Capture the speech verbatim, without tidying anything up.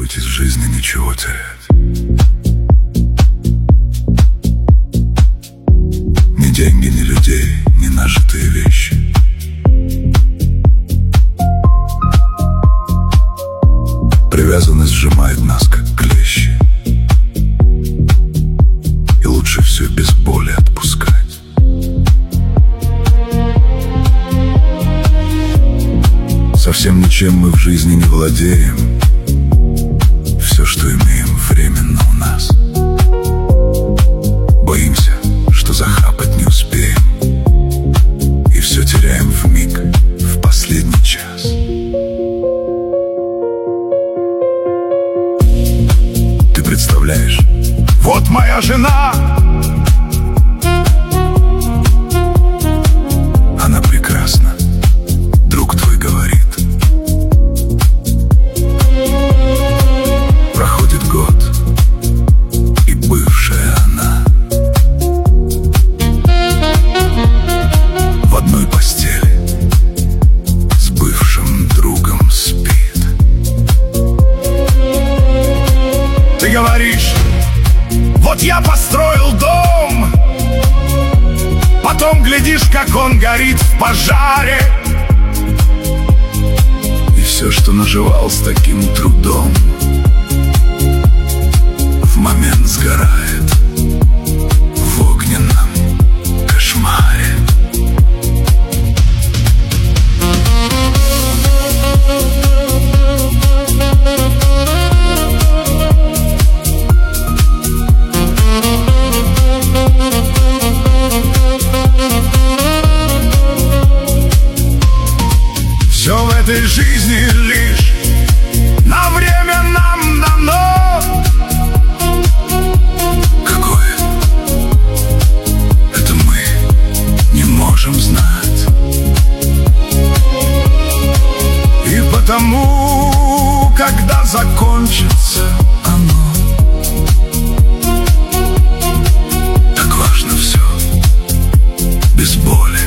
суть из жизни ничего терять. Ни деньги, ни людей, ни нажитые вещи. Привязанность сжимает нас, как клещи, и лучше все без боли отпускать. Совсем ничем мы в жизни не владеем. Все, что имеем, временно у нас. Боимся, что захапать не успеем, и все теряем вмиг, в последний час. Ты представляешь, вот моя жена, она прекрасна, друг твой говорит. Проходит год, и бывшая она в одной постели с бывшим другом спит. Ты говоришь: вот я построил дом, потом глядишь, как он горит в пожаре, и все, что наживал с таким трудом, в момент сгорает в огненном кошмаре. Все в этой жизни лишь на время нам дано. Какое? Это мы не можем знать. И потому, когда закончится оно, так важно все без боли